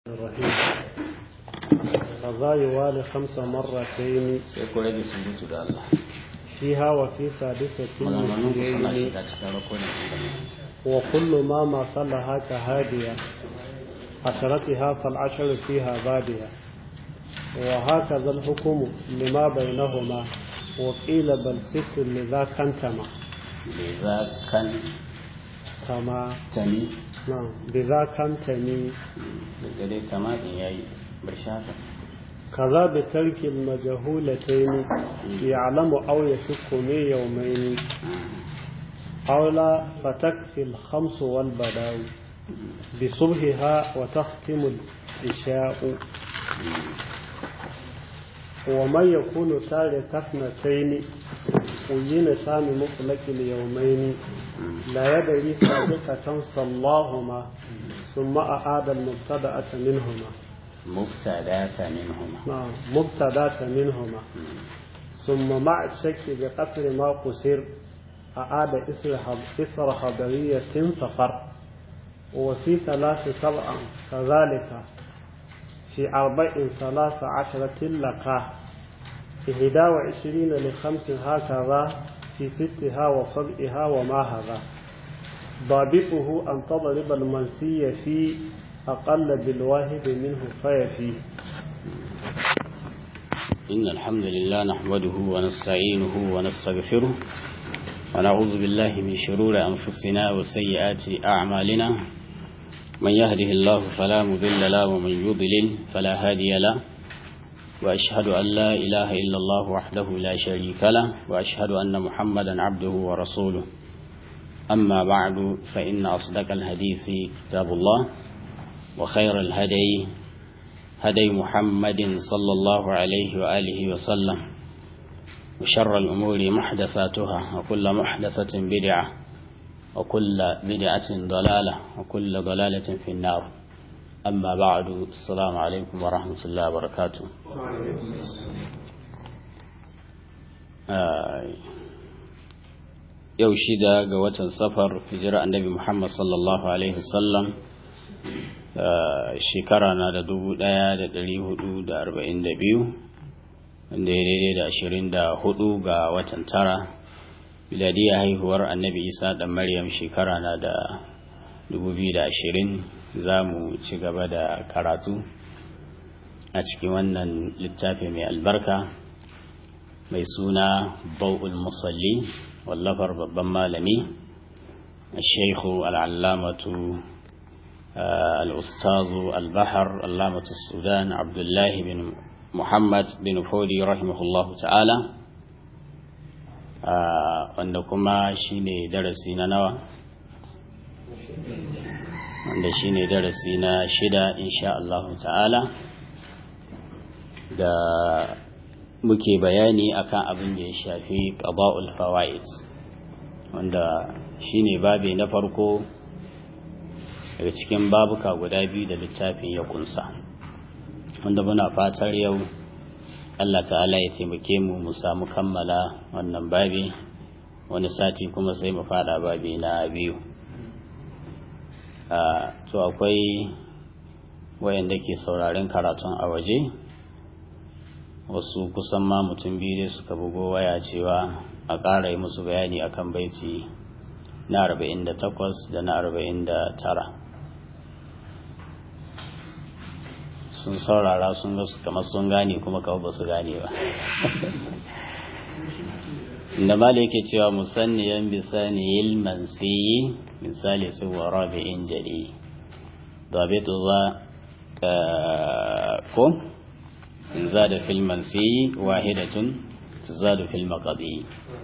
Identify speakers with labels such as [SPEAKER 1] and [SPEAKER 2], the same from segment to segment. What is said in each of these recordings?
[SPEAKER 1] الرحيم قضى يوالي 5 مرتين فيها وفي سادسة مثلين وكل ما مثلها كهادية عشرتها فالعشر فيها بادية وهكذا الحكم لما بينهما وقيل بل 6 لذا كنتما تما
[SPEAKER 2] tani
[SPEAKER 1] نعم بذا كنتني
[SPEAKER 2] da dai tama din yayi bar shaka
[SPEAKER 1] كذا بترك المجهولتين يعلم أو يشك من يومين أو لا فتكفي 5 والبداء بصبحها وتختم العشاء ومن يكون تارك 2 قيل ثاني مطلق اليومين لا يدري سابقة صلاهما ثم أعاد المبتدأة منهما مبتدأة منهما ثم مع الشك بقصر ما قصر أعاد إسر حضرية سفر وفي 3 7 كذلك في 4 13 لقاه 21 ل5 هكذا في 6 وصبئها وما هذا ضابطه أن تضرب المنسي في أقل بالواحد منه فيفي.
[SPEAKER 2] إن الحمد لله نحمده ونستعينه ونستغفره ونعوذ بالله من شرور أنفسنا وسيئات أعمالنا من يهده الله فلا مضل له ومن يضلل فلا هادي له وأشهد أن لا إله إلا الله وحده لا شريك له وأشهد أن محمدا عبده ورسوله أما بعد فإن أصدق الحديث كتاب الله وخير الهدي هدي محمد صلى الله عليه وآله وسلم وشر الأمور محدثاتها وكل محدثة بدعة وكل بدعة ضلالة وكل ضلالة في النار أما بعد السلام عليكم ورحمة الله وبركاته. yau 6 ga watan safar hijira annabi Muhammad sallallahu alaihi wasallam shekara na da 1442 wanda ya daidai da 24 ga watan tara miladiyya haihuwar annabi Isa dan Maryam shekara na da 2020 za mu ci gaba da karatu a cikin wannan littafi mai albarka mai suna Bau'ul Musalli wallafar babban malami الشيخ العلامة الأستاذ البحر علامة السودان عبد الله بن محمد بن فودي رحمه الله تعالى wanda kuma shine darasi na nawa wanda shine darasi na 6 insha Allah ta'ala da muke bayani akan abin da ya shafi qada'ul fawaid wanda shine babi na farko daga cikin babuka guda biyu da littafin ya kunsa wanda muna fatar yau Allah ta'ala ya taimake mu samu kammala wannan babi wani sati kuma sai mu fada babi na biyu. To akwai wayanda ke sauraren karatun a waje wasu kusan ma mutum biyu suka bugo waya cewa a ƙara yi musu bayani akan baiti na 48 da na 49 sun saurara sun ga kamar sun gane kuma kawai ba su gane ba inda mala yake cewa musanniyan bisaniyil mansiyi misali su wa rabi'in jari dabitu za ko in zada fil mansiyi wahidatun tuzadu fil maqadi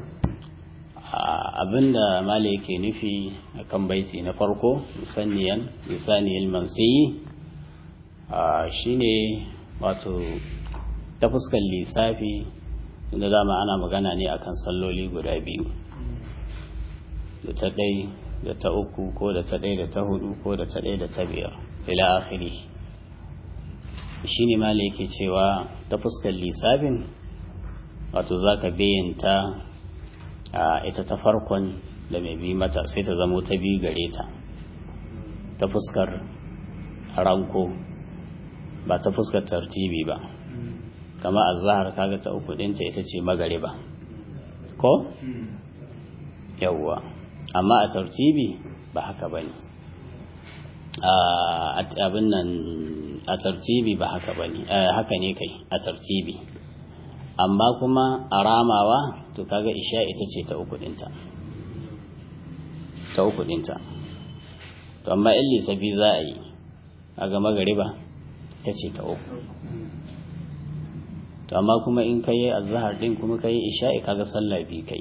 [SPEAKER 2] abinda mala yake nufi akan baiti na farko musanniyan bisaniyil mansiyi shine wato ta fuskar lissafi inda dama ana magana ne akan salloli guda biyu da ta 1 da ta 3 ko da ta 1 da ta 4 ko da ta 1 da ta 5 ila akhiri shine ma yake cewa ta fuskar lissafin wato zaka bayyanta ita ta farkon da mai bi mata sai ta zamo ta biyu gare ta ta fuskar ranko ba ta fuskar tartibi ba. Kama azhar kaga ta uku dinta ita ce magariba ko yawwa, amma a tartibi ba haka bane. Abin nan a tartibi ba haka bane, haka ne kai a tartibi, amma kuma a ramawa to kaga isha ita ce ta uku dinta, to amma in lissafi za a yi kaga magariba ita ce ta uku, to amma kuma in kai azhar din kuma kai isha'i kaga sallah bi kai,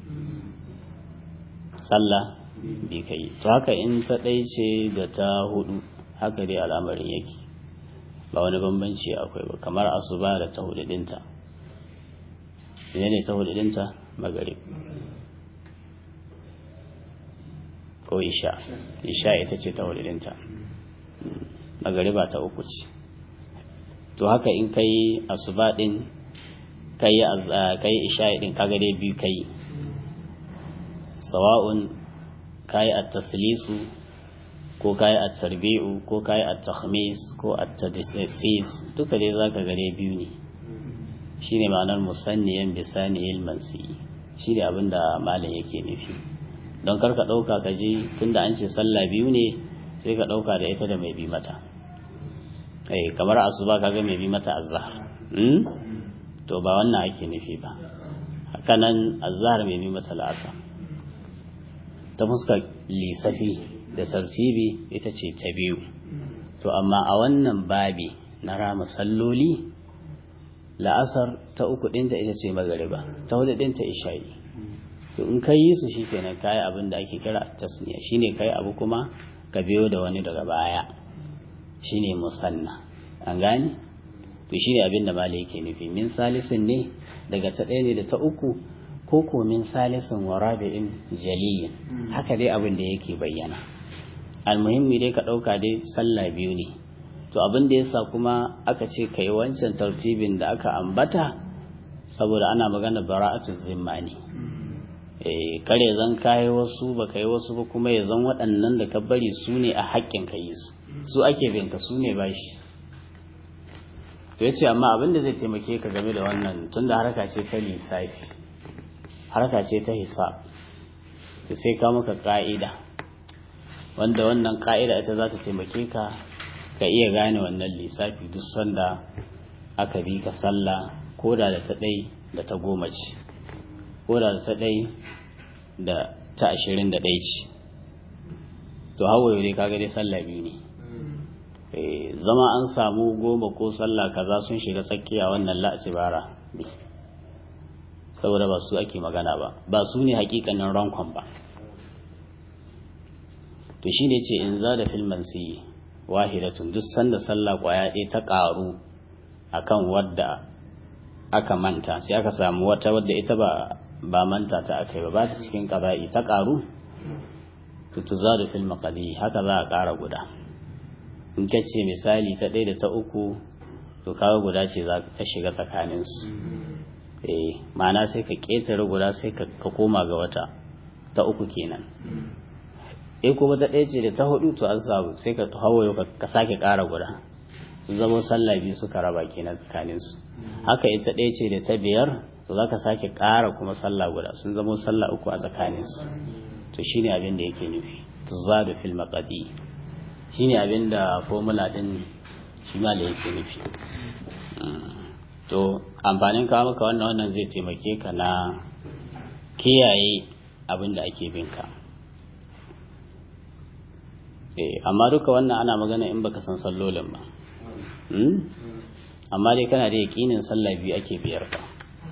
[SPEAKER 2] to haka in ta ɗai ce da ta hudu haka dai al'amarin yake, ba wani bambanci akwai ba. Kamar asuba da ta hudu dinta, ne ta hudu dinta magarib ko isha ita ce ta hudu dinta, magariba ta uku ce. To haka in kai asuba din kai isha din kaga dai biyu kai, sawa'un kai at-taslisu ko kai at-tarbi'u ko kai at-takhmis ko at-tadsis, duka dai zaka ga dai biyu ne. Shine ma'anar musanniyan bisaniyil mansi, shine abinda malam yake nufi. Don karka dauka kaje tunda an ce sallah biyu ne sai ka dauka da ita da mai bi mata. Kamar asuba kaga mai bi mata azhar, to ba wannan ake nufi ba. Haka nan azhar mai bi mata al'asar. Ta fuskar lisafi da tartibi ita ce ta biyu. To amma a wannan babi na rama salloli, la'asar ta uku ɗinta ita ce magariba, ta hudu ɗinta isha'i. To in ka yi su shi kenan kayi abin da ake kira tasniya, shine kai abu kuma ka biyo da wani daga baya, shine musanna. An gane? To shine abin da malai yake nufi. Min salisin ne daga ta ɗaya ne da ta uku, ko min salisin wa rabi'in jaliyin, haka dai abin da yake bayyana. Almuhimmi dai ka ɗauka dai sallah biyu ne. To abin da yasa kuma aka ce kai wancan tartibin da aka ambata, saboda ana magana bara'atu zimma ne. Kare zan kai wasu ba kai wasu ba, kuma ya zan waɗannan da ka bari su ne a haƙƙin ka yi su ake bin ka, su ne bashi. To yace amma abin da zai taimake ka game da wannan, tunda harka ce ta lissafi, harka ce ta hisab, to sai ka maka ka'ida, wanda wannan ka'ida ita za ta taimake ka ka iya gane wannan lissafi duk sanda aka bi ka sallah, koda da ta ɗai da ta goma ce, koda da ta ɗai da ta 21 ce. To hawaye dai kaga dai sallah biyu ne. Zama an samu goma ko sallah kaza sun shiga tsakiya, wannan la'atibara ne, saboda ba su ake magana ba su ne hakikanin rankon ba. To shine ce in za da filman siyi wahidatun, duk sanda sallah kwaya ɗaya ta ƙaru akan wadda aka manta, sai aka samu wata wadda ita ba manta ta aka yi ba ta cikin ƙaba'i ta ƙaru, to za da filma ƙadi, haka za a ƙara guda. In ka ce misali ta ɗaya da ta uku, to kawo guda ce za ta shiga tsakaninsu. Ma'ana sai ka ƙetare guda sai ka koma ga wata ta uku kenan. Kuma ta ɗaya ce da ta hudu, to an samu sai ka hawaye ka sake ƙara guda, sun zama sallah biyu suka raba kenan tsakaninsu. Haka ita ɗaya ce da ta biyar, to za ka sake ƙara kuma sallah guda, sun zama sallah uku a tsakaninsu. To shine abin da yake nufi, tuzadu fil maqadi, shine abin da formula din shi ma da yake nufi. To amfanin kawo maka wannan zai taimake ka na kiyaye abin da ake bin ka. Amma duka wannan ana magana in baka san sallolin ba. Amma dai kana da yaƙinin sallah biyu ake biyar ka.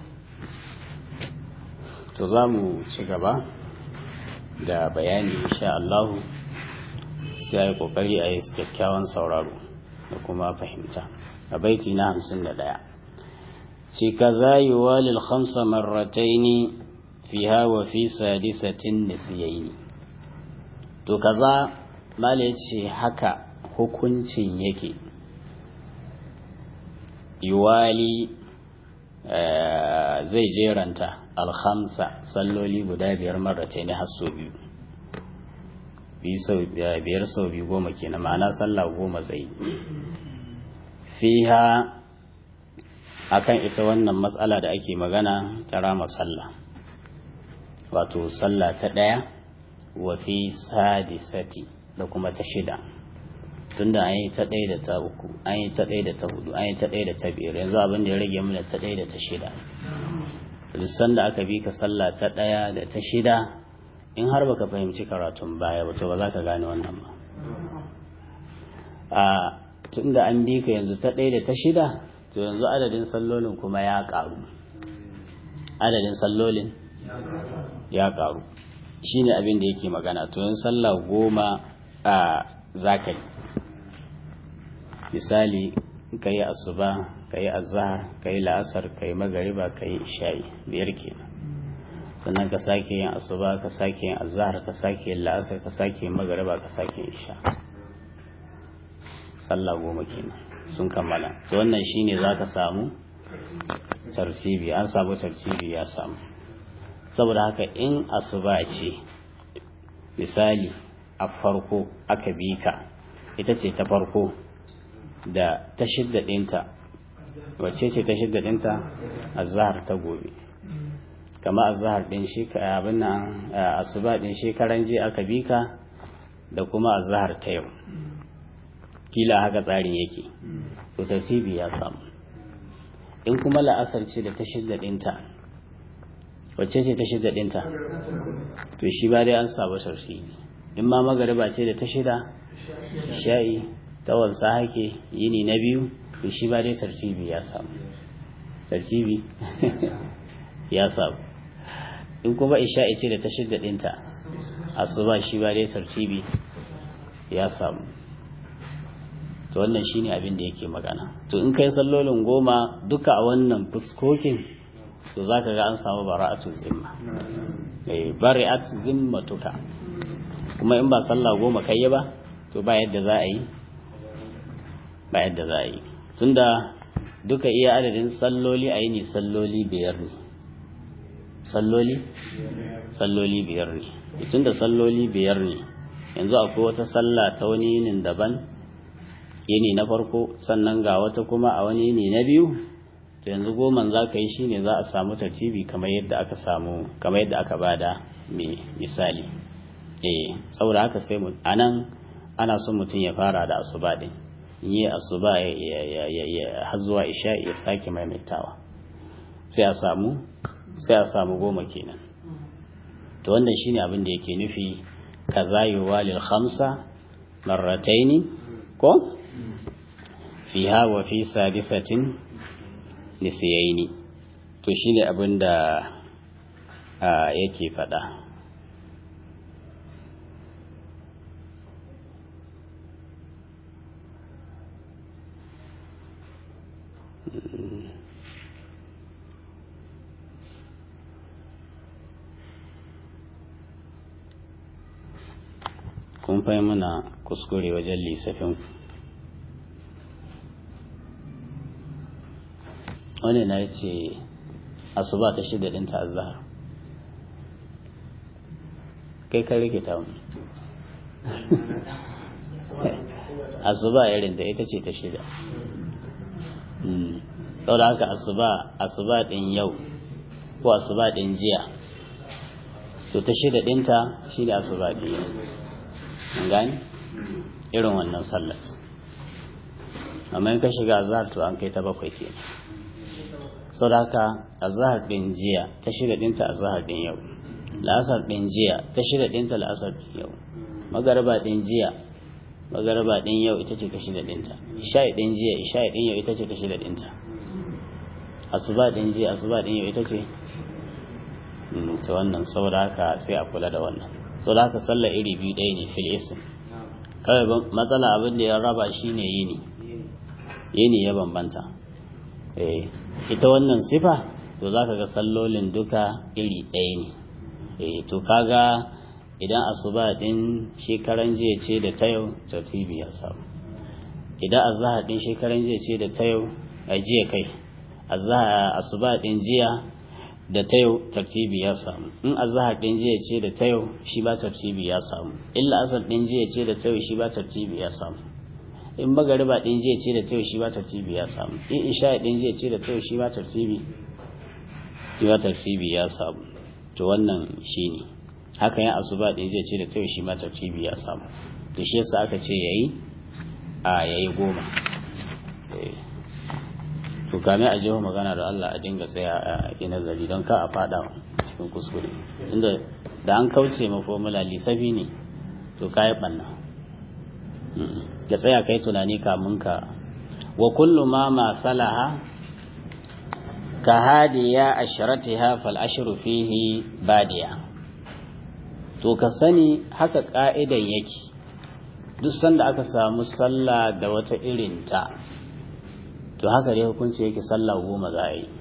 [SPEAKER 2] To za mu ci gaba da bayani insha Allah, sai ai kokari a yi kyakkyawan sauraro da kuma fahimta. A baiti na 51 shi kaza yuwalil khamsa marrataini fiha wa fi sadisatin nisyaini. To kaza mala yace haka hukuncin yake, yuwali zai jeranta alhamsa salloli guda biyar marrataini har sau biyu, biyar sau biyu 10 kenan, ma'ana sallah 10 zai fiha akan ita wannan matsala da ake magana ta rama sallah, wato sallah ta ɗaya wa fi sadisati da kuma ta shida, tunda an yi ta ɗaya da ta uku, an yi ta ɗaya da ta hudu, an yi ta ɗaya da ta biyar, yanzu abin da ya rage mana ta ɗaya da ta shida. Duk sanda aka bi ka sallah ta ɗaya da ta shida, in har baka fahimci karatun baya ba to ba za ka gane wannan ba. Tunda an bi ka yanzu ta ɗaya da ta shida, to yanzu adadin sallolin kuma ya ƙaru, adadin sallolin ya ƙaru, shine abin da yake magana. To yin sallah 10 za ka yi, misali ka yi asuba, ka yi azhar, ka yi la'asar, ka yi magariba, ka yi isha'i, 5 kenan. Sannan ka sake yin asuba, ka sake yin azhar, ka sake yin la'asar, ka sake yin magariba, ka sake yin isha. Sallah 10 kenan sun kammala. To wannan shine za ka samu tartibi, an samu tartibi ya samu. Saboda haka in asuba ce misali a farko aka bi ka, ita ce ta farko da ta shidda ɗinta, wacce ce ta shidda ɗinta? Azhar ta gobe. Kama azhar ɗin shi abin nan asuba ɗin shekaran jiya aka bi ka da kuma azhar ta yau, kila haka tsarin yake, to tartibi ya samu. In kuma la'asar ce da ta shidda ɗinta, wacce ce ta shidda ɗinta? To shi ba dai an samu tartibi. In ma magariba ce da ta shida, sha'i ta wansa hake yini na biyu, to shi ba dai tartibi ya samu, tartibi ya samu. In kuma isha'i ce da ta shidda ɗinta, asuba shi ba dai tartibi ya samu. To wannan shine abin da yake magana. To in kai sallolin 10 duka a wannan fuskokin, to zaka ga an samu bara'atu zimma, bari'at zimmatuka. Kuma in ba sallah 10 kai ba, to ba yadda za a yi, ba yadda za a yi, tunda duka iya adadin salloli a yini salloli 5 ne, salloli 5 ne. Tunda salloli 5 ne, yanzu akwai wata sallah ta wani yinin daban, yini na farko, sannan ga wata kuma a wani yini na biyu, to yanzu 10 za ka yi shine za a samu tartibi kamar yadda aka bada misali. Saboda haka sai anan ana son mutum ya fara da asuba din, yi asuba har zuwa isha ya sake maimaitawa, sai a samu 10 kenan. To wannan shine abin da yake nufi kaza yuwalil 5 marrataini ko fiha wa fi sadisatin nisiyaini. To shine abin da yake faɗa. Kun fahimta muna kuskure wajen lissafin wani na ce asuba ta shida ɗinta azhar, kai ka rike ta wani asuba irin da ita ce ta shida. Saboda haka asuba ɗin yau ko asuba ɗin jiya, to ta shida ɗinta shi da asuba ɗin yau, gani irin wannan sallar. Amma in ka shiga azhar to an kai ta 7 kenan. Saboda haka azhar ɗin jiya ta shida ɗinta azhar ɗin yau, la'asar ɗin jiya ta shida ɗinta la'asar ɗin yau, magariba ɗin jiya magariba ɗin yau ita ce ta shida ɗinta, isha'i ɗin jiya isha'i ɗin yau ita ce ta shida ɗinta, asuba ɗin jiya asuba ɗin yau ita ce ta wannan. Saboda haka sai a kula da wannan. Saboda haka sallar iri biyu ɗaya ne fil ism, kawai matsala abin da ya raba shi ne yini ya bambanta. Ita wannan sifa to za ka ga sallolin duka iri ɗaya ne. To kaga idan asuba ɗin shekaran jiya ce da ta yau, tartibi ya samu. Idan azhar ɗin shekaran jiya ce da ta yau, a jiya kai asuba ɗin jiya da ta yau, tartibi ya samu. In azhar ɗin jiya ce da ta yau, shi ba tartibi ya samu. Illa asar ɗin jiya ce da ta yau, shi ba tartibi ya samu. in magariba din jiya ce da tayo shi ba tartibi ya samu in isha din jiya ce da tayo shi ba tartibi ya samu to wannan shine haka yan asuba din jiya ce da tayo shi ma tartibi ya samu to shi yasa aka ce yayi 10 to kame a jiho magana da Allah a dinga tsaya a nazari don ka a fada cikin kuskure inda da an kauce ma formula lissafi ne to kayi banna ka tsaya kai tunani kamun ka wa kullu ma salaha ka hadiya ashratiha fal ashru fihi badiya to ka sani haka ka'idan yake duk sanda aka samu sallah da wata irin ta to haka dai hukunci yake sallah 10 za a yi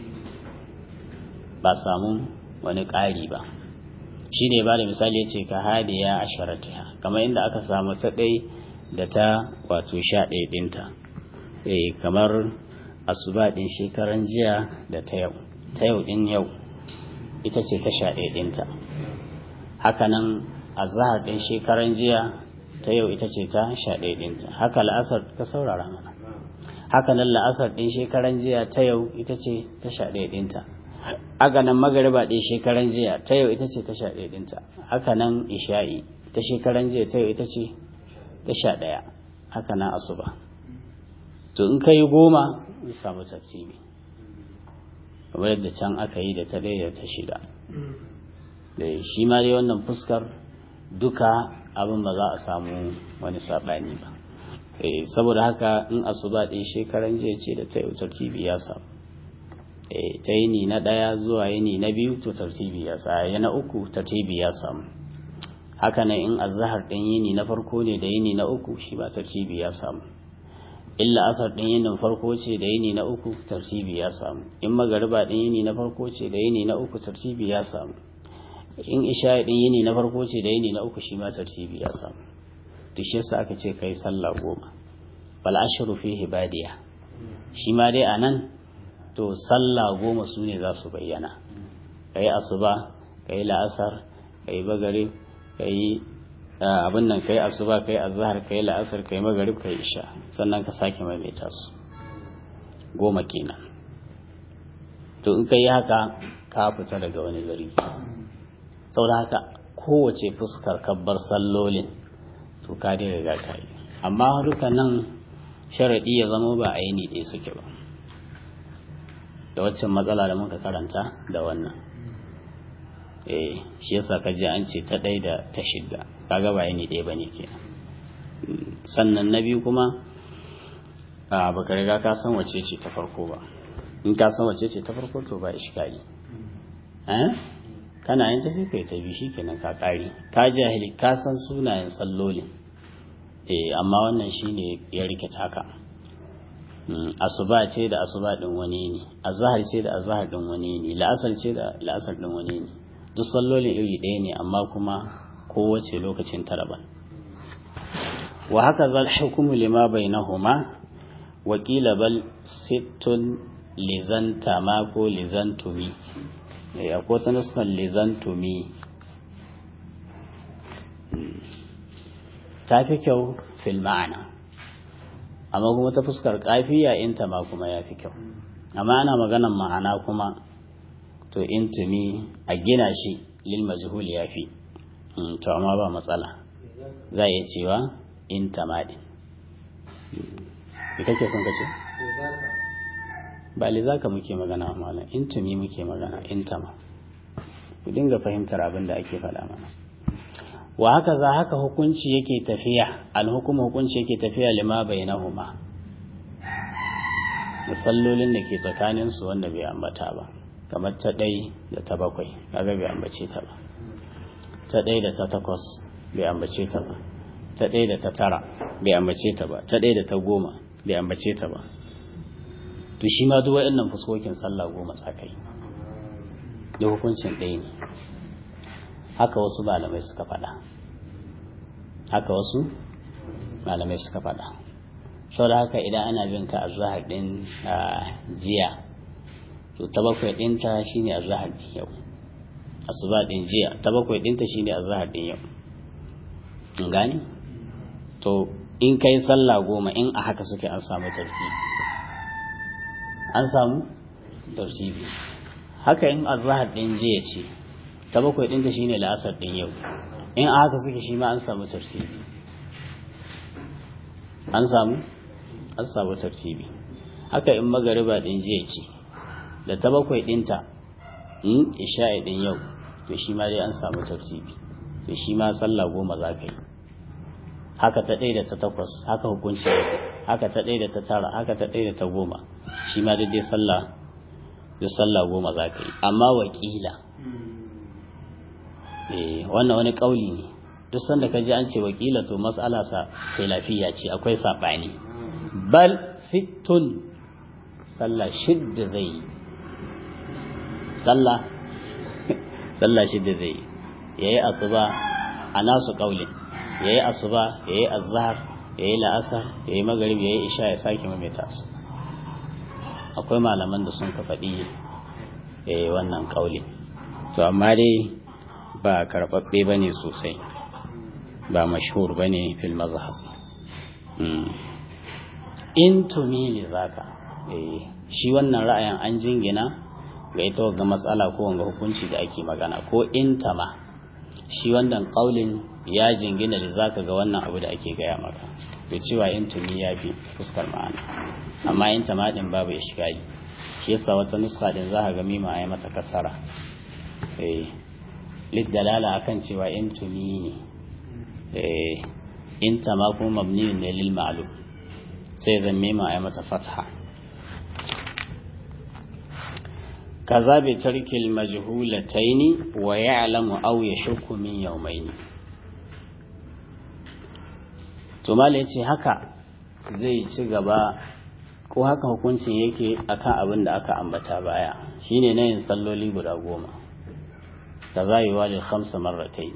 [SPEAKER 2] ba samu wani ƙari ba shi ne ba da misali ya ce ka hadiya a sharatiha kamar inda aka samu ta ɗai da ta wato 11 ɗinta kamar asuba ɗin shekaran jiya da ta yau ɗin yau ita ce ta 11 ɗinta hakanan azahar ɗin shekaran jiya ta yau ita ce ta 11 ɗinta haka la'asar ka saurara mana haka nan la'asar ɗin shekaran jiya ta yau ita ce ta 11 ɗinta haka nan magariba ɗin shekaran jiya ta yau ita ce ta 11 ɗinta haka nan isha'i ta shekaran jiya ta yau ita ce ta 11 haka nan asuba to in ka yi 10 in samu tartibi kamar yadda can aka yi da ta ɗaya da ta 6 da shi ma dai wannan fuskar duka abin ba za a samu wani saɓani ba saboda haka in asuba ɗin shekaran jiya ce da ta yi tartibi ya samu ta yini na ɗaya zuwa yini na biyu to tartibi ya samu ya na uku tartibi ya samu haka nan in azhar ɗin yini na farko ne da yini na uku shi ba tartibi ya samu illa asar ɗin yinin farko ce da yini na uku tartibi ya samu in magariba ɗin yini na farko ce da yini na uku tartibi ya samu in isha ɗin yini na farko ce da yini na uku shi ma tartibi ya samu to shi yasa aka ce kai sallah 10 bal ashru fihi badiya shi ma dai anan to sallah 10 sune za su bayyana kai asuba kai la'asar kai bagare kai abin nan kai asuba kai azhar kai la'asar kai magrib kai isha sannan ka sake maimaita su 10 kenan to in kai haka ka fita daga wani zari saboda haka kowace fuskar kabbar sallolin to ka dai riga ka yi amma duka nan sharadi ya zama ba aini ɗaya suke ba da waccan matsala da muka karanta da wannan shi yasa ka ji an ce ta ɗaya da ta 6 kaga ba aini ɗaya bane kenan sannan na biyu kuma baka riga ka san wace ce ta farko ba in ka san wace ce ta farko to ba iskali kana yin ta sai kai ta bi shikenan ka kare ka jahili ka san sunayen sallolin amma wannan shine ya rike taka asuba ce da asuba din wani ne azhar ce da azhar din wani ne la'asar ce da la'asar din wani ne duk sallolin iri ɗaya ne amma kuma kowace lokacin taraban wa haka zal hukumu lima bainahuma wa qila bal sittun lizantama ko lizantumi akwai ta nuskan lizantumi ta fi kyau fil ma'ana amma kuma ta fuskar kafiya inta ma kuma ya fi kyau amma ana maganan ma'ana kuma to intumi a gina shi lil majhul ya fi to amma ba matsala za a iya cewa intama din me kake son ka ce ba lizaka muke magana mana intumi muke magana intama ku dinga fahimtar abin da ake faɗa mana wa haka za haka hukunci yake tafiya alhukum hukunci yake tafiya lima bainahuma musallolin da ke tsakanin su wanda bai ambata ba kamar ta 1 da ta 7 kaga bai ambace ta ba ta 1 da ta 8 bai ambace ta ba ta 1 da ta 9 bai ambace ta ba ta 1 da ta 10 bai ambace ta ba to shi ma duk waɗannan fuskokin sallah 10 tsakai da hukuncin ɗaya ne haka wasu malamai suka faɗa sau da haka idan ana bin ka azhar ɗin jiya to ta 7 ɗinta shine azhar ɗin yau asuba ɗin jiya ta 7 ɗinta shine azhar ɗin yau in gani to in kai sallah 10 in a haka suke an samu tartibi haka in azhar din jiya ce ta 7 ɗinta shine la'asar din yau in a haka suke shi ma an samu tartibi an samu tartibi haka in magariba din jiya ce da ta 7 ɗinta in isha'i din yau to shi ma dai an samu tartibi to shi ma sallah 10 za ka yi haka ta 1 da ta 8 haka hukunci haka ta 1 da ta 9 haka ta 1 da ta 10 shi ma dai sallah 10 za ka yi amma wakila wannan wani kauli ne duk sanda ka ji an ce wakila to mas'ala sa khilafiya ce akwai sabani bal sittun sallah shidda zai yi sallah shidda zai yi yayi asuba a nasu kaulin yayi asuba yayi azhar yayi la'asar yayi maghrib yayi isha ya sake maimaita su akwai malaman da sun ka faɗi wannan kaulin to amma dai ba karɓaɓɓe bane sosai ba mashhur bane fil mazhab in tumili zaka shi wannan ra'ayin an jingina ga ita ga matsala ko wanga hukunci da ake magana ko in tama shi wannan kaulin ya jingina da zaka ga wannan abu da ake gaya maka da cewa in tumi ya fi fuskar ma'ana amma in tama din babu ishkali shi yasa wata nuska din za ka ga mima ayi mata kasara lid dalala akan cewa in tumi ne in tama ko mabni ne lil ma'lum sai zan mima ayi mata fatha kaza bi tarkil majhulataini wa ya'lamu aw yashku min yawmayn to mala yace haka zai ci gaba ko haka hukuncin yake akan abin da aka ambata baya shine na yin salloli guda 10 kaza yi walil 5 marratayn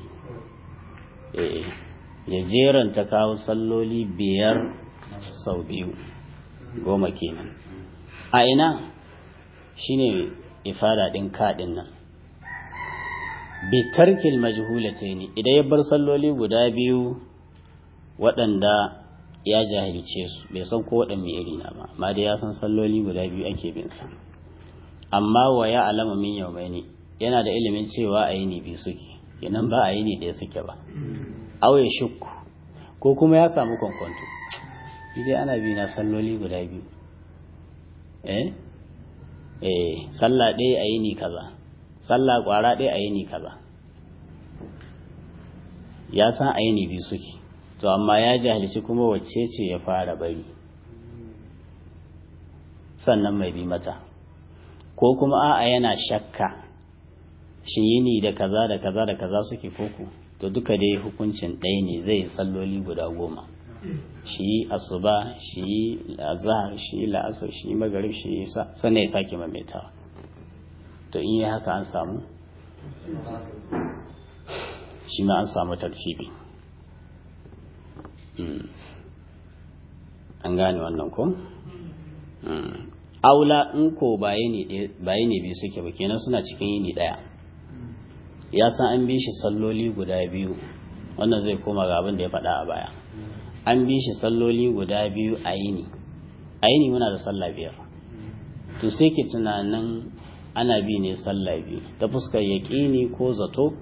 [SPEAKER 2] ya jeranta kawo salloli 5 sau 2 10 kenan a ina shine ifada din kadin nan bi tarkil majhulataini idan ya bar salloli guda 2 waɗanda ya jahilce su bai san ko waɗanne iri na ba amma dai ya san salloli guda 2 ake bin sa amma wa ya alama min yawmaini yana da ilimin cewa a yini 2 suke kenan ba a yini 1 suke ba aw ya shukku ko kuma ya samu kwankwanto idan ana bi na salloli guda 2 sallah ɗaya a yini kaza sallah ƙwara ɗaya a yini kaza ya san a yini 2 suke to amma ya jahilci kuma wacce ce ya fara bari sannan mai bi mata ko kuma a'a yana shakka shi yini da kaza da kaza da kaza suke koko to duka dai hukuncin ɗaya ne zai salloli guda 10 shi asuba shi azhar shi la'asar shi maghrib shi sannan ya sake maimaitawa to in yi haka an samu shi ma an samu tartibi an gane wannan ko aula in ko baye ne biyu suke ba kenan suna cikin yini daya ya san an bi shi salloli guda 2 wannan zai koma ga abin da ya faɗa a baya an bi shi salloli guda 2 a yini muna da sallah 5 to sai ke tunanin ana bi ne sallah 2 ta fuskar yaƙini ko zato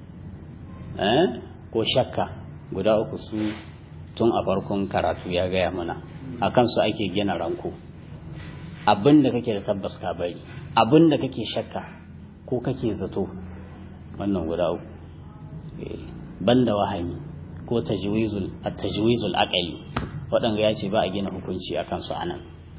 [SPEAKER 2] ko shakka guda 3 su tun a farkon karatu ya gaya mana a kansu ake gina ranko abin da kake da tabbas ka bari abin da kake shakka ko kake zato wannan guda 3 banda wahami ko tajwizul aqli wadanga ya ce ba a gina hukunci akan su anan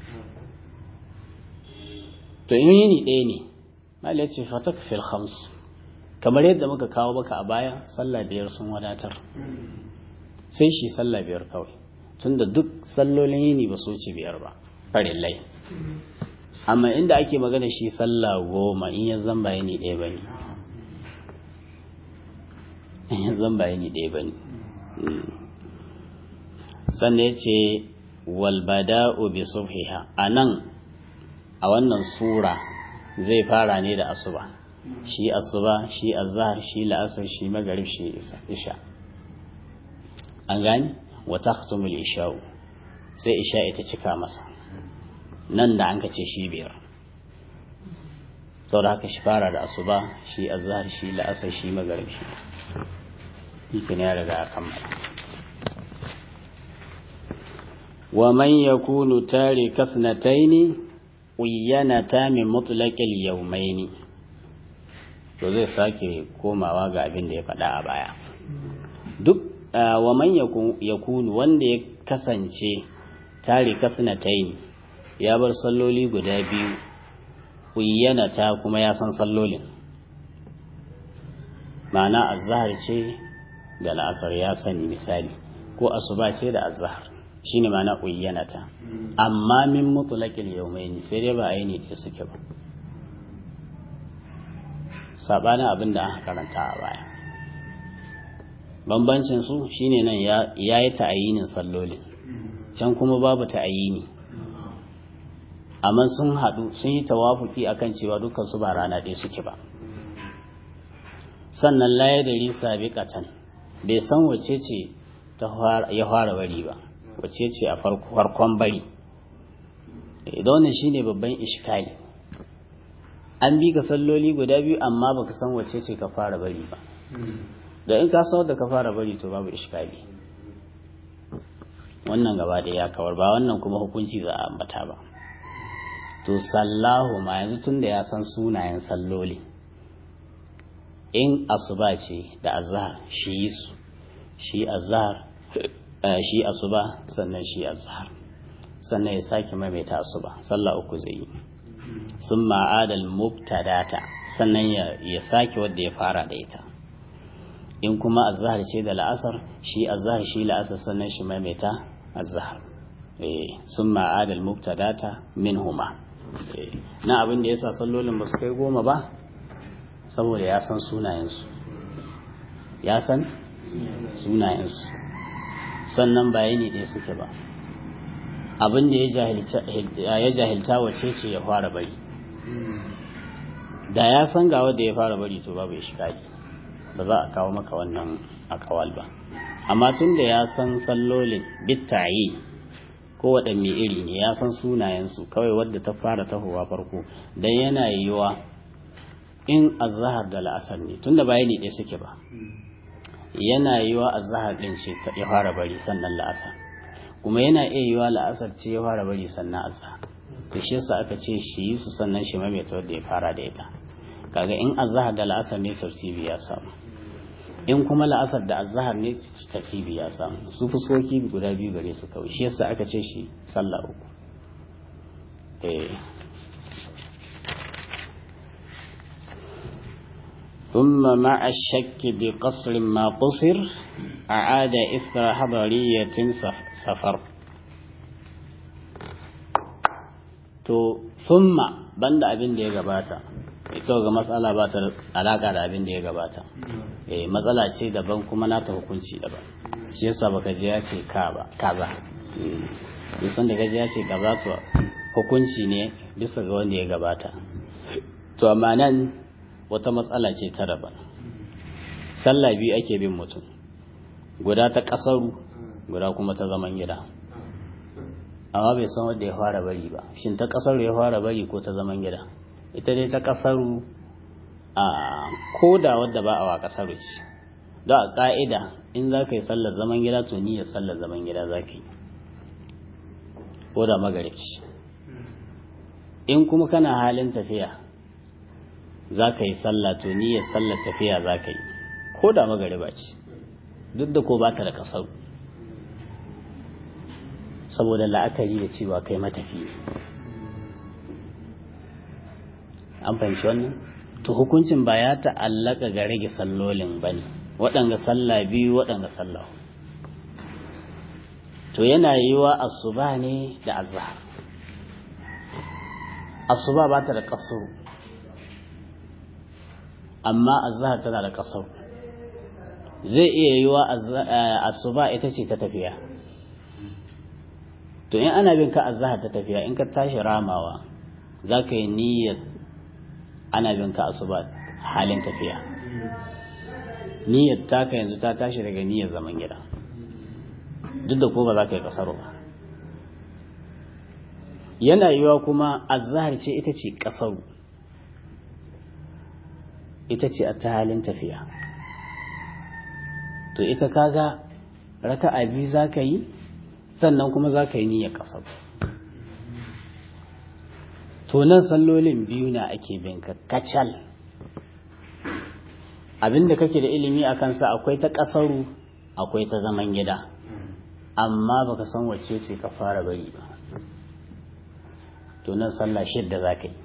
[SPEAKER 2] to in yini ɗaya ne mal ya ce fatakfil 5 kamar yadda muka kawo baka a baya sallah 5 sun wadatar sai shi sallah 5 kawai tunda duk sallolin yini ba su wuce 5 ba farillai amma inda ake magana shi sallah 10 in ya zamba yini ɗaya bane sannan ya ce walbada'u bi subhiha anan a wannan sura zai fara ne da asuba shi azhar shi la'asar shi maghrib shi isha an gani wa takhtumul isha'u sai isha'i ta cika masa nan da an kace shi biyar saboda haka shi fara da asuba shi azhar shi la'asar shi maghrib shi ne ya riga ya kammala wa man yakunu tarika ithnatayn uyyanata min mutlaqil yawmayn to zai sake komawa ga abin da ya faɗa a baya duk wa man yakunu wanda ya kasance tarika ithnatayn ya bar salloli guda biyu uyyanata kuma ya san sallolin ma'ana azhar ce da la'asar ya sani misali ko asuba ce da azhar shine ma'ana uyyanata amma min mutlaqil yawmayn sai dai ba aini da suke ba sabanin abin da aka karanta a baya bambancin su shine nan yayi ta'ayinin sallolin can kuma babu ta'ayini amma sun haɗu sun yi tawafuki akan cewa dukkan su ba rana ɗaya suke ba sannan la ya dari sabiqatan bai san wace ce ya fara bari ba wace ce a farkon bari idan wannan shine babban iskali an bi ka salloli guda biyu amma baka san wace ce ka fara bari ba da in ka san da ka fara bari to babu iskali wannan gaba da ya kawar ba wannan kuma hukunci za a ambata ba to sallahu ma yanzu tun da ya san sunayen salloli in asuba ce da azhar shi azhar shi asuba sannan shi azhar sannan ya sake maimaita asuba sallah uku zai yi sun ma'adal mubtadata sannan ya sake wadda ya fara da ita in kuma azhar ce da la'asar shi azhar shi la'asar sannan shi maimaita azhar sun ma'adal mubtadata minhuma na abin da yasa sallolin ba su kai 10 ba saboda ya san sunayensu sannan bayani ɗaya suke ba abin da ya jahilta wace ce ya fara bari da ya san ga wanda ya fara bari to babu ishkali ba za a kawo maka wannan akawal ba amma tun da ya san sallolin bittayi ko waɗanne iri ne ya san sunayensu kawai wadda ta fara tahowa farko dan yana yiwuwa in azhar da la'asar ne tunda bayani ɗaya suke ba yana yiwuwa azhar ɗin ce ya fara bari sannan la'asar kuma yana iya yiwuwa la'asar ce ya fara bari sannan azhar to shi yasa aka ce shi yi su sannan shi maimaita wadda ya fara da ita kaga in azhar da la'asar ne tartibi ya samu in kuma la'asar da azhar ne tartibi ya samu su fuskoki guda biyu gare su kawai shi yasa aka ce shi sallah uku ثم مع الشك بقصر ما قصر أعاد إثر حضرية سفر to summa banda abin da ya gabata ita ga matsala ba ta alaka da abin da ya gabata matsala ce daban kuma nata hukunci daban shi yasa baka ji ya ce kaza bisan da gaji ya ce kaza to hukunci ne bisa ga wanda ya gabata to amma nan wata matsala ce ta daban sallah biyu ake bin mutum guda ta kasaru guda kuma ta zaman gida amma bai san wanda ya fara bari ba shin ta kasaru ya fara bari ko ta zaman gida ita dai ta kasaru a koda wadda ba a wa kasaru ce da a ka'ida in za ka yi sallar zaman gida to niyyar sallar zaman gida za ka yi ko da magaribci in kuma kana halin tafiya za ka yi sallah to niyyar sallar tafiya za ka yi ko da magariba ce duk da ko ba ta da kasaru saboda la'akari da cewa kai matafi an fahimci wannan to hukuncin ba ya ta'allaka ga rage sallolin ba ne waɗanga sallah biyu waɗanga sallah to yana yiwa asuba ne da azhar asuba ba ta da kasaru amma azhar tana da kasaru zai iya yiwa asuba ita ce ta tafiya to in ana bin ka azhar ta tafiya in ka tashi ramawa za ka yi niyyar ana bin ka asuba halin tafiya niyyar taka yanzu ta tashi daga niyyar zaman gida duk da ko ba za ka yi kasar ba. Yana yiwa kuma azhar ce ita ce kasaru, ita ce a ta halin tafiya, to ita kaga raka'a biyu za ka yi sannan kuma za ka yi niyyar kasar. To nan sallolin biyu na ake bin ka kacal, abinda kake da ilimi a kansa akwai ta kasaru akwai ta zaman gida, amma baka san wacce ce ka fara bari ba. To nan sallah shidda za ka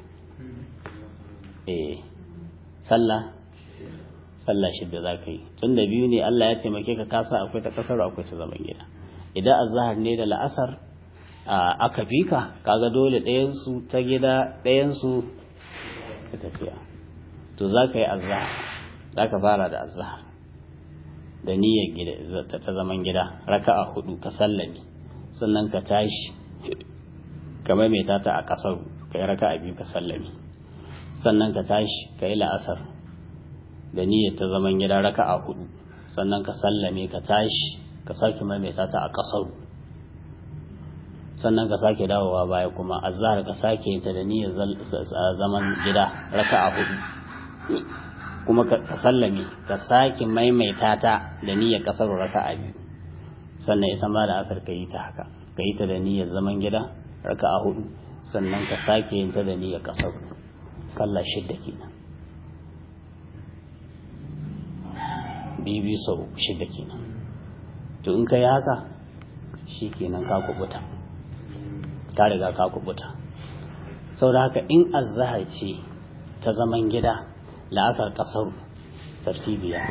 [SPEAKER 2] yi, sallah shidda za ka yi, tun da biyu ne Allah ya taimake ka kasa akwai ta kasaru akwai ta zaman gida. Idan azhar ne da la'asar aka bi ka, kaga dole ɗayansu ta gida ɗayansu ta tafiya, to za ka yi azhar, za ka fara da azhar da niyyar gida ta zaman gida raka'a 4 ka sallame, sannan ka tashi ka maimaita ta a kasar ka yi raka'a 2 ka sallame, sannan ka tashi ka yi la'asar da niyyar ta zaman gida raka'a 4, sannan ka sallame ka tashi ka sake maimaita ta a kasar, sannan ka sake dawowa baya kuma azhar ka sake ta da niyyar zaman gida raka'a 4, kuma ka sallame ka sake maimaita ta da niyyar kasar raka'a 2, sannan ita ma da asar ka yi ta haka, ka yi ta da niyyar zaman gida raka'a 4, sannan ka sake yin ta da niyyar kasar, sallah shidda kenan, biyu sau shidda kenan. To in ka yi haka shi kenan ka kubuta, ka riga ka kubuta. Saboda haka in azhar ce ta zaman gida la'asar kasar tartibiya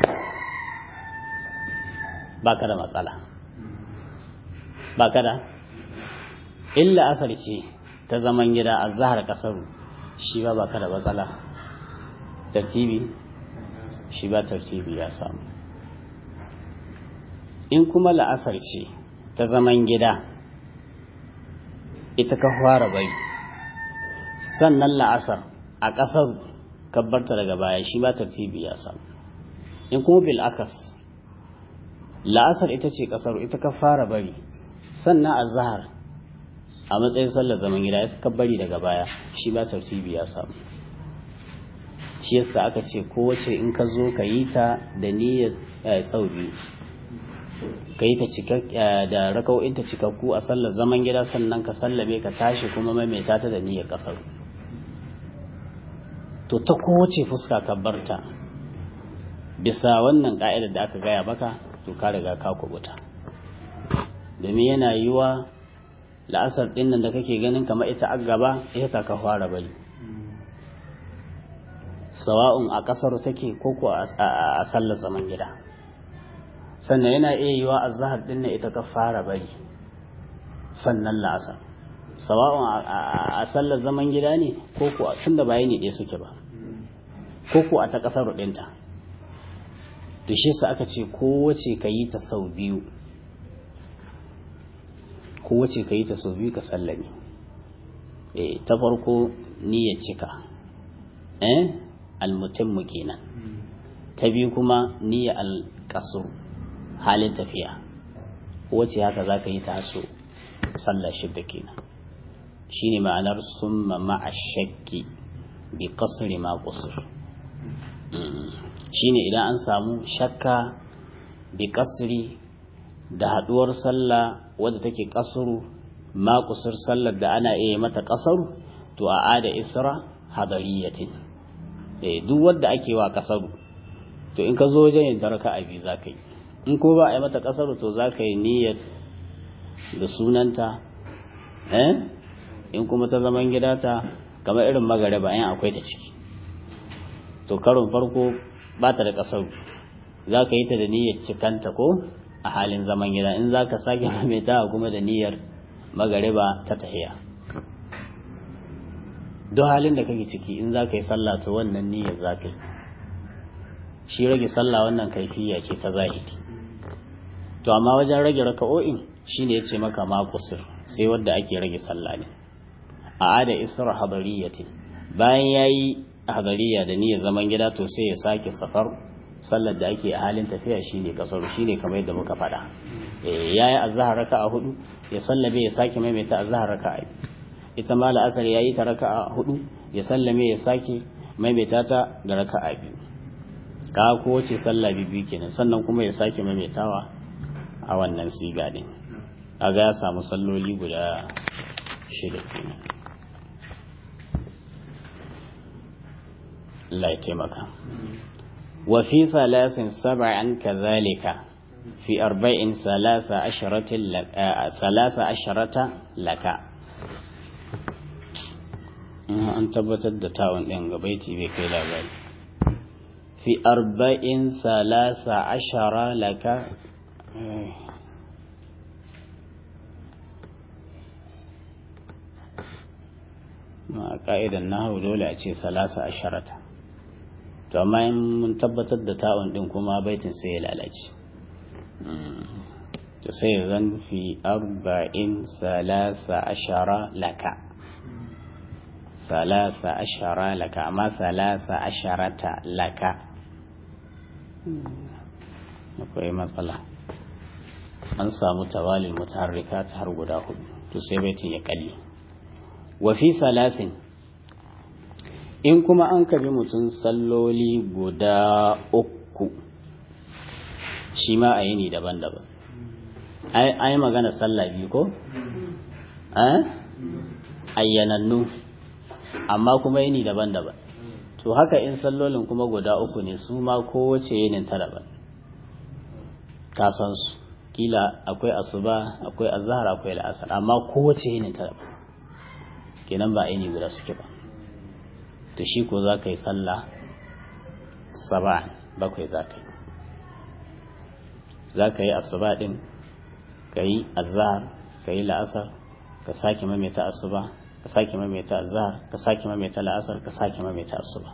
[SPEAKER 2] ba ka da matsala, ba ka da in la'asar ce ta zaman gida azhar kasar shi ba ka da matsala, tartibi shi ba tartibi ya samu. In kuma la'asar ce ta zaman gida ita ka fara bari, sannan la'asar a ƙasar kabbarta daga baya shi ba tartibi ya samu. In kuma bil akas la'asar ita ce ƙasar ita ka fara bari, sannan azhar a matsayin sallar zaman gida ita ka bari daga baya shi ba tartibi ya samu. Shi yasa aka ce kowace in ka zo ka yi ta da niyyar sau biyu, ka yi ta da raka'o'inta cikakku a sallar zaman gida, sannan ka sallame ka tashi kuma maimaita ta da niyyar kasar. To ta kowace fuska ka barta bisa wannan ka'idar da aka gaya baka, to ka riga ka kubuta. Domin yana yiwa la'asar din nan da kake ganin kamar ita a gaba ita ka fara bari, sawa'un a kasar take ko a sallar zaman gida. Sannan yana iya yiwa azhar din nan ita ka fara bari, sannan la'asar, sawa'un a sallar zaman gida ne ko ko tunda ba ne ɗaya suke ba, ko ko a ta kasar ɗinta. To shi sa aka ce kowace ka yi ta sau biyu, kowace ka yi ta sau biyu ka sallame. Ta farko niyyar cika, almutimmu kenan. Ta biyu kuma niyyar alƙasru, halin tafiya. Kowace haka za ka yi ta so sallah shidda kenan. Shine ma'anar summa ma'a shakki bi qasri ma qusir. Shine idan an samu shakka bi qasri da haduwar sallah wadda take qasru ma qusir, sallar da ana iya mata qasaru, to a ada isra hadariyatin. Duk wanda ake wa qasaru to in ka zo wajen yin taraka abi zakai, in ko ba a yi mata qasaru to zaka yi niyyar da sunanta, in kuma ta zaman gida ta kamar irin magariba in akwai ta ciki, to karon farko ba ta da kasar, za ka yi ta da niyyar cikanta ko a halin zaman gida, in za ka sake maimaita kuma da niyyar magariba ta tahiya. duk halin da kake ciki in za ka yi sallah to wannan niyyar za ka yi. Shi rage sallah wannan kaifiya ce ta zahiri, to amma wajen rage raka'o'in shine yace maka ma kusur, sai wanda ake rage sallah ne. A ada isra hadariyati, bayan yayi hadariya da niyyar zaman gida to sai ya sake safar sallar da ake a halin tafiya shine kasar shine kamar yadda muka faɗa yayi azhar raka'a 4 ya sallame ya sake maimaita azhar raka'a ita ma la'asar yayi ta raka'a 4 ya sallame ya sake maimaita ta da raka'a 2 ka ko wace sallah bibi kenan sannan kuma ya sake maimaitawa a wannan siga din kaga ya samu salloli guda 6 kenan Allah ya taimaka وفي 7 كذلك في 13 لك an tabbatar da tawon ɗin gabaiti bai kai labari fi 13 laka ma ka'idan nahawu dole a ce 13 to amma in mun tabbatar da ta'un din kuma baitin sai ya lalace to sai zan fi 13 laka 13 laka amma 13 laka akwai matsala an samu tawalin mutaharrikat har guda 4 to sai baitin ya kalli wa fi 30 in kuma an kabi mutum salloli guda 3 shi ma a yini daban-daban ai magana sallah biyu ko? ayyanannu amma kuma yini daban-daban to haka in sallolin kuma guda 3 ne su ma kowace yinin ta daban ka san su kila akwai asuba akwai azhar akwai la'asar amma kowace yinin ta daban kenan ba yini guda suke ba to shi ko za ka yi sallah 7 za ka yi za ka yi asuba ɗin ka yi azhar ka yi la'asar ka sake maimaita asuba ka sake maimaita azhar ka sake maimaita la'asar ka sake maimaita asuba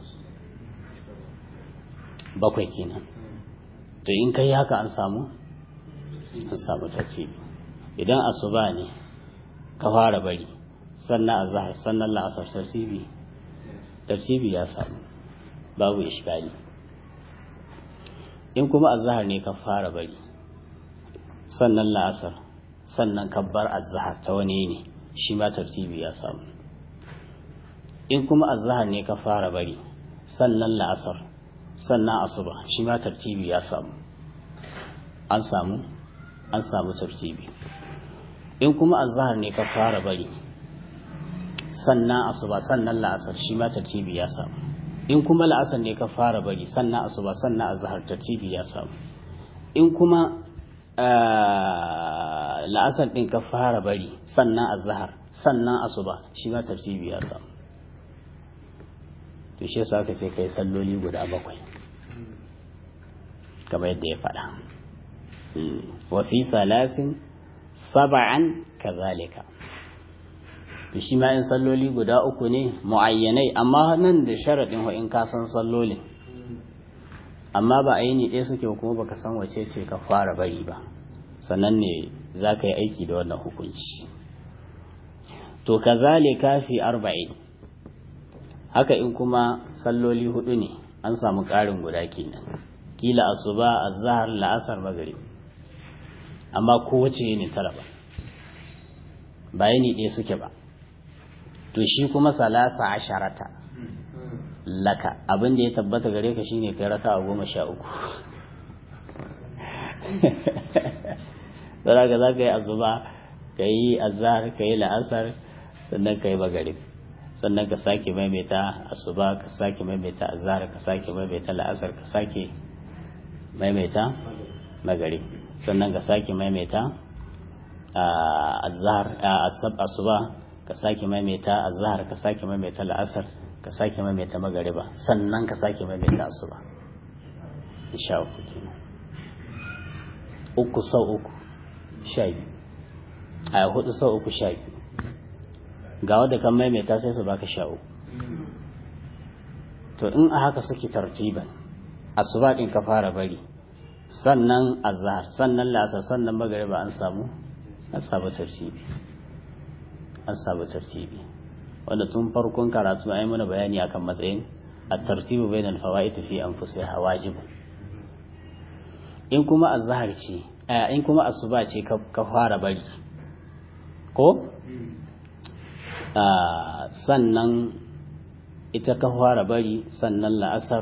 [SPEAKER 2] 7 kenan to in kai haka an samu tartibi idan asuba ne ka fara bari sannan azhar sannan la'asar tartibi ya samu babu iskali in kuma azhar ne ka fara bari sannan la'asar sannan kabbar azhar ta wani ne shi ma tartibi ya samu in kuma azhar ne ka fara bari sannan la'asar sannan asuba shi ma tartibi ya samu an samu tartibi in kuma azhar ne ka fara bari sannan asuba sannan la'asar shi ma tartibi ya samu in kuma la'asar ne ka fara bari sannan asuba sannan azhar tartibi ya samu in kuma la'asar din ka fara bari sannan azhar sannan asuba shi ma tartibi ya samu to shi yasa kace kai salloli guda 7 kamar yadda ya faɗa wa fi 7 kazalika to shi ma in salloli guda 3 ne muayyanai amma nan da sharadin wa in ka san sallolin amma ba aini ɗaya suke kuma baka san wace ce ka fara bari ba sannan ne za ka yi aiki da wannan hukunci to kazalika fi 40 haka in kuma salloli 4 ne an samu ƙarin guda kenan kila asuba azhar la'asar maghrib amma kowace ne tara ba bayani ɗaya suke ba to shi kuma 13 laka abin da ya tabbata gare ka shine kai raka'a 13 sai ga zaka yi azuba kai azhar kai la'asar sannan kai maghrib sannan ka sake maimaita asuba ka sake maimaita azhar ka sake maimaita la'asar ka sake maimaita maghrib sannan ka sake maimaita azhar asuba ka sake maimaita azhar ka sake maimaita la'asar ka sake maimaita magariba sannan ka sake maimaita asuba insha Allah kenan 3 sau 3 12 a 4 sau 3 12 ga wanda kan maimaita sai su baka 13 to in a haka suke tartiban asuba din ka fara bari sannan azhar sannan la'asar sannan magariba an samu tartibi wanda tun farkon karatu ai mana bayani akan matsayin at-tartibu bainal fawaid fi anfusiha wajib in kuma azhar ce in kuma asuba ce ka fara bari ko sannan ita ka fara bari sannan la'asar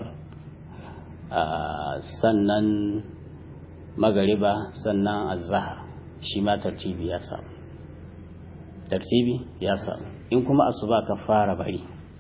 [SPEAKER 2] sannan magariba sannan azhar shi ma tartibi ya samu in kuma asuba ka fara bari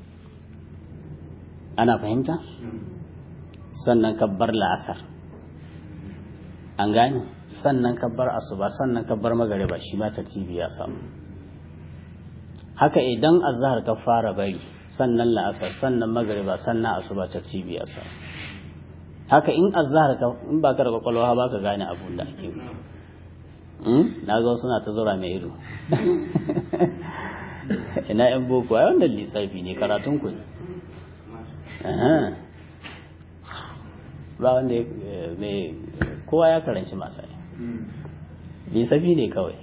[SPEAKER 2] ana fahimta sannan ka bar la'asar an gane sannan ka bar asuba sannan ka bar magariba shi ma tartibi ya samu haka idan azhar ka fara bari sannan la'asar sannan magariba sannan asuba tartibi ya samu haka in azhar ka in ba ka da kwakwalwa ba ka gane abun da ake na ga suna ta zura mai ido ina yan boko ai wannan lissafi ne karatun ku ne ba wanda mai kowa ya karanci masai lissafi ne kawai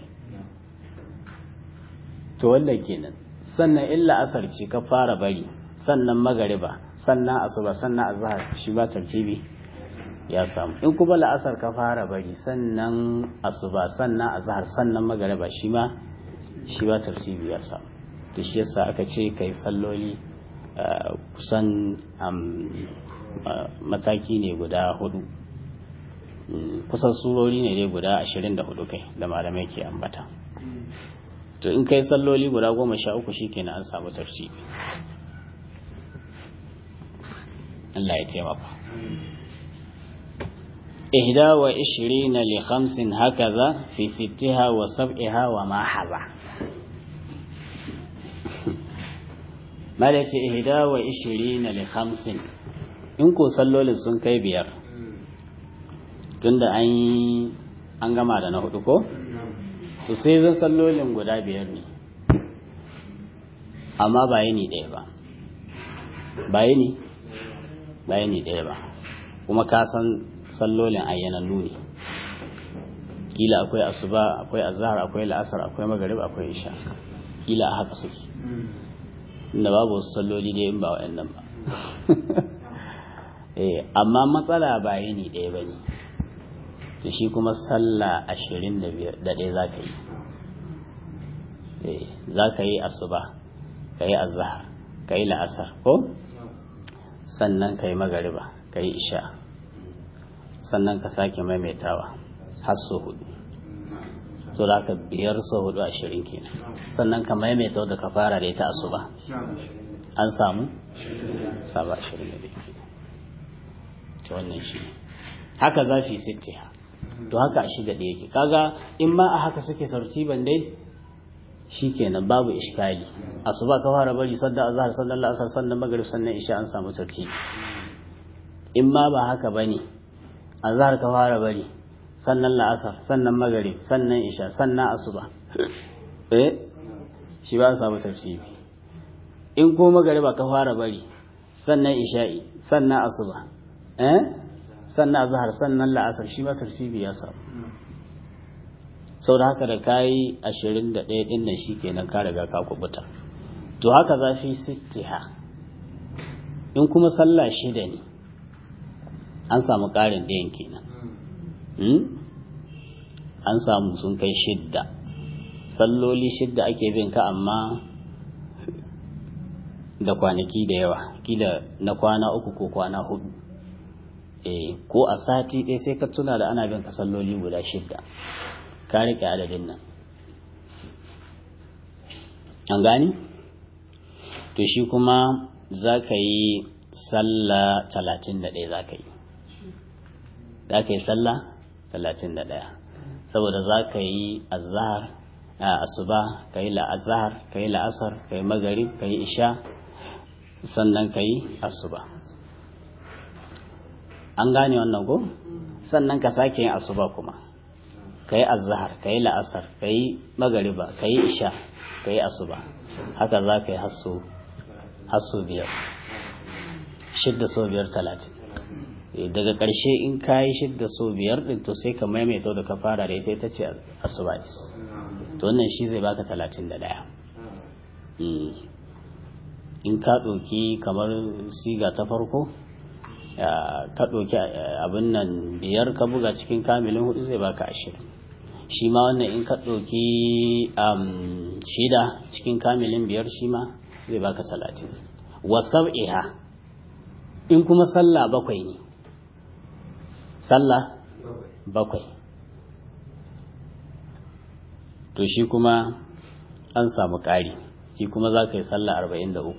[SPEAKER 2] to wannan kenan sannan illa asar ce ka fara bari sannan magariba sannan asuba sannan azhar shi ba tartibi ya samu in kuma la'asar ka fara bari sannan asuba sannan azhar sannan magariba shi ba tartibi ya samu to shi yasa aka ce kai salloli kusan mataki ne guda 4 kusan surori ne dai guda 24 kai da malamai ke ambata to in kai salloli guda 13 shikenan an samu tartibi Allah ya taimaka 21 li 5 hakaza fi 6 wa 7 wa ma haza malaki 21 li 5 in ko sallolin sun kai 5 tunda an gama da na 4 ko to sai zan sallolin guda 5 ne amma ba yini ɗaya ba bayani ɗaya ba kuma ka san sallolin ayyanannu ne kila akwai asuba akwai azhar akwai la'asar akwai maghrib akwai isha kila a haka suke inda babu wasu salloli dai in ba wa'annan ba amma matsala ba yini ɗaya ba ne da shi kuma sallah 21 za ka yi za ka yi asuba ka yi azhar ka yi la'asar ko sannan ka yi magariba ka yi isha sannan ka sake maimaitawa har so 4 so da ka 5 so 4 20 kenan sannan ka maimaita wadda ka fara da ita asuba an samu saba 20 to wannan shi haka zafi 60 to haka a shiga da yake kaga in ma a haka suke sartiban dai shikenan babu iskali asuba ka fara bari sadda azhar sannan la'asar sannan maghrib sannan isha an samu tartibi in ma ba haka bane azhar ka fara bari sannan la'asar sannan maghrib sannan isha sannan asuba shi ba samu tartibi in ko magriba ka fara bari sannan isha'i sannan asuba sannan azhar sannan la'asar shi ba tartibi ya samu sau da haka da kayi 21 din nan shi kenan ka riga ka kubuta to haka zafi 60 in kuma sallah 6 ne an samu ƙarin ɗayan kenan an samu sun kai 6 salloli 6 ake bin ka amma da kwanaki da yawa kila na kwana 3 ko kwana 4 ko a sati ɗaya sai ka tuna da ana bin ka salloli guda 6 ka riƙe adadin nan an gani to shi kuma za ka yi sallah 31 za ka yi sallah 31 saboda za ka yi azhar asuba ka yi la'azhar ka yi la'asar ka yi magarib ka yi isha sannan ka yi asuba an gane wannan ko sannan ka sake yin asuba kuma ka yi azhar ka yi la'asar ka yi magariba ka yi isha ka yi asuba haka za ka yi hasso 5 6 so 5 30 daga ƙarshe in ka yi 6 so 5 ɗin to sai ka maimaita da ka fara da ita ce asuba ne to wannan shi zai baka 31 in ka ɗauki kamar siga ta farko ka ɗauki abin nan 5 ka buga cikin kamilin 4 zai baka 20. shi ma wannan in ka ɗauki 6 cikin kamilin 5 shi ma zai baka 30. wa sab'iha in kuma sallah 7 ne, sallah 7 to shi kuma an samu ƙari, shi kuma za ka yi sallah 43.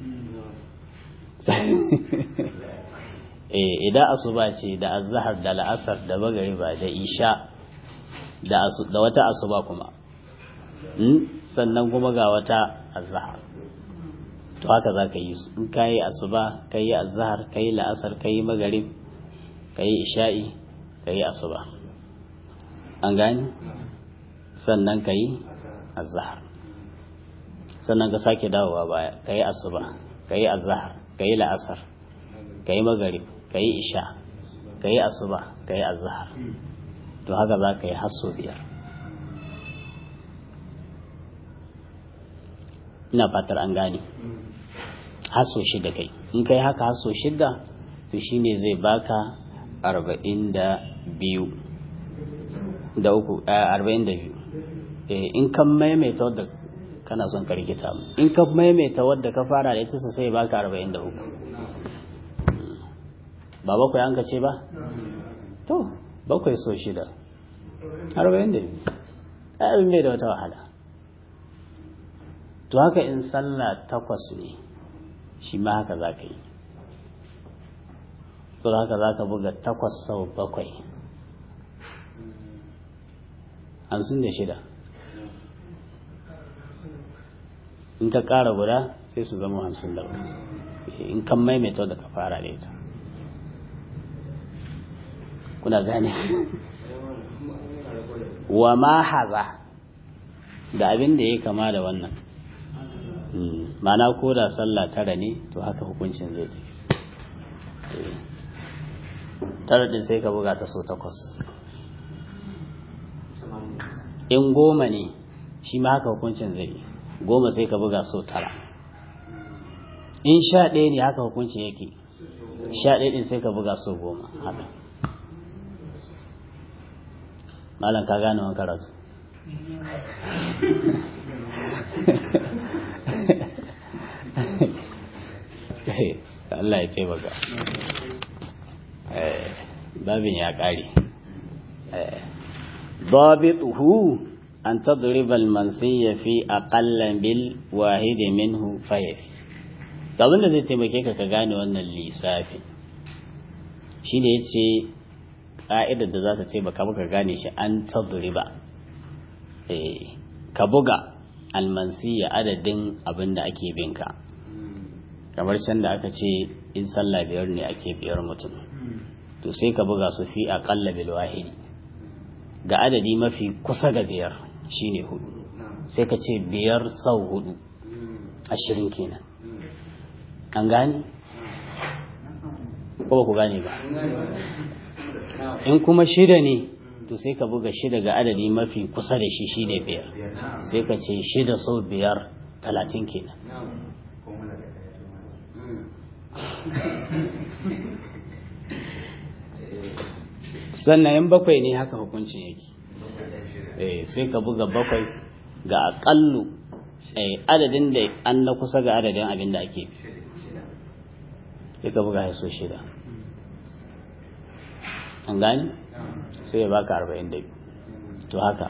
[SPEAKER 2] idan asuba ce da azhar da la'asar da magariba da isha da wata asuba kuma sannan kuma ga wata azhar, to haka za ka yi su. in ka yi asuba ka yi azhar ka yi la'asar ka yi magarib ka yi isha'i ka yi asuba, an gani, sannan ka yi azhar, sannan ka sake dawowa baya ka yi asuba ka yi azhar ka yi la'asar ka yi magarib ka yi isha ka yi asuba ka yi azhar, to haka za ka yi hasso 5. ina fatar an gane, hasso 6 kai in kai haka hasso 6 to shine zai baka 42 in kan maimaita wadda kana son ka rikita mu, in ka maimaita wadda ka fara da ita sai baka 43. ba 7 an ka ce ba, to 7 so 6 42, abin bai da wata wahala. to haka in sallah 8 ne shi ma haka za ka yi, to haka za ka buga 8 sau 7 56. in ka ƙara guda sai su zama 54 in kan maimaita da ka fara da ita. kuna gane wa ma haza da abin da ya kama da wannan, mana ko da sallah 9 ne to haka hukuncin zai tafi. 9 din sai ka buga ta so 8. in 10 ne shi ma haka hukuncin zai yi, 10 sai ka buga so 9. in 11 ne haka hukuncin yake, 11 din sai ka buga so 10 haka. malam ka gane wani karatu? Allah ya taimaka. babin ya ƙare. ضابطه أن تضرب المنسي في أقل بالواحد منه فيفي. abin da zai taimake ka gane wannan lissafin shi ne ya ce ƙa'idar da za ta taimaka maka gane shi an tadriba, ka buga almansiya adadin abin da ake binka, kamar can da aka ce in sallah 5 ne ake biyar mutum, to sai ka buga su fi aqalla bil wahidi ga adadi mafi kusa ga 5 shine 4, sai ka ce 5 sau 4 20 kenan. an gane ko ku gane ba? in kuma 6 ne to sai ka buga 6 ga adadi mafi kusa da shi shine 5, sai ka ce 6 sau 5 30 kenan. sannan in 7 ne haka hukuncin yake, sai ka buga 7 ga aƙallu adadin da an na kusa ga adadin abin da ake, sai ka buga so 6. an gani sai ya baka 42. to haka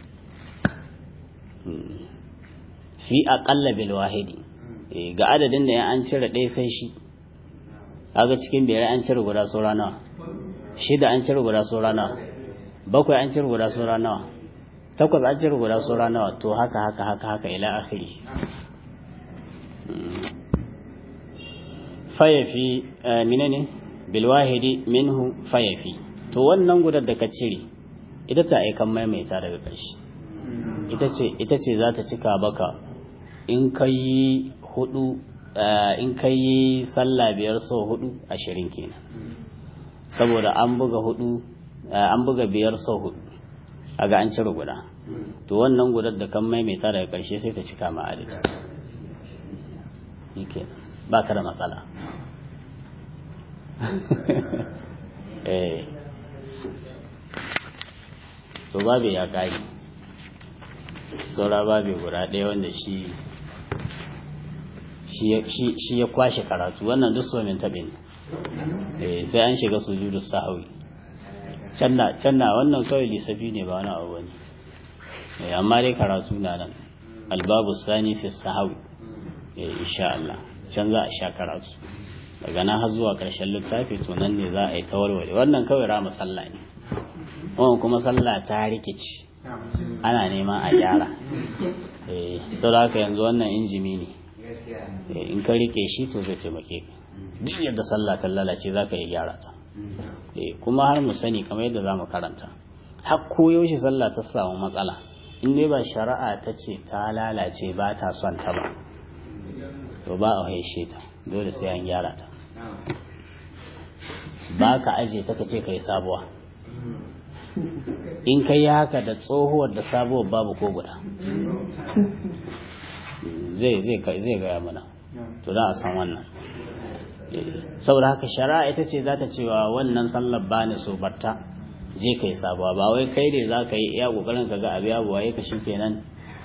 [SPEAKER 2] fi aqalla bil wahidi ga adadin da ya an cire ɗaya sai shi, kaga cikin 5 an cire guda saura nawa, 6 an cire guda saura nawa, 7 an cire guda saura nawa, 8 an cire guda saura nawa, to haka ila akhiri. fayafi menene bil wahidi minhu fayafi, to wannan gudar da ka cire ita ta aikan maimaita daga ƙarshe, ita ce za ta cika baka in kai 4 in kai sallah 5 sau 4 20 kenan, saboda an buga 5 sau 4 aga an cire guda, to wannan gudar da kan maimaita daga ƙarshe sai ta cika ma adadi yake, ba ka da matsala. to babu ya kare saura babu guda ɗaya wanda shi ya kwashe karatu wannan duk so min taɓe ne sai an shiga sujudu sahwi can na wannan kawai lissafi ne ba wani abu bane amma dai karatu na nan albabu sani fi sahwi insha Allah can za a sha karatu daga nan har zuwa ƙarshen littafi to nan ne za a yi tawarware wannan kawai rama sallah ne wannan kuma sallah ta rikici ana neman a gyara sau da haka yanzu wannan injimi ne in ka rike shi to zai taimake ka duk yadda sallah ta lalace za ka yi gyara ta kuma har mu sani kamar yadda za mu karanta har koyaushe sallah ta samu matsala in dai ba shari'a ta ce ta lalace ba ta son ta ba to ba a haishe ta dole sai an gyara ta ba ka aje ta ka ce ka yi sabuwa in ka yi haka da tsohuwar da sabuwar babu ko guda zai gaya mana to za a san wannan saboda haka shari'a ita ce za ta cewa wannan sallar ba ni so barta je ka yi sabuwa ba wai kai ne za ka yi iya kokarin ka ga abu ya buwaye ka shi kenan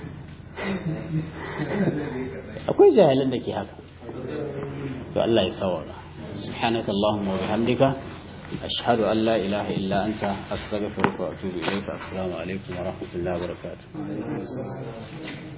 [SPEAKER 2] akwai jahilan da ke haka to Allah ya sawara subhanaka allahumma wa bihamdika ashhadu an la ilaha illa anta astaghfiruka wa atubu ilayka assalamu alaikum wa rahmatullahi wa barakatuh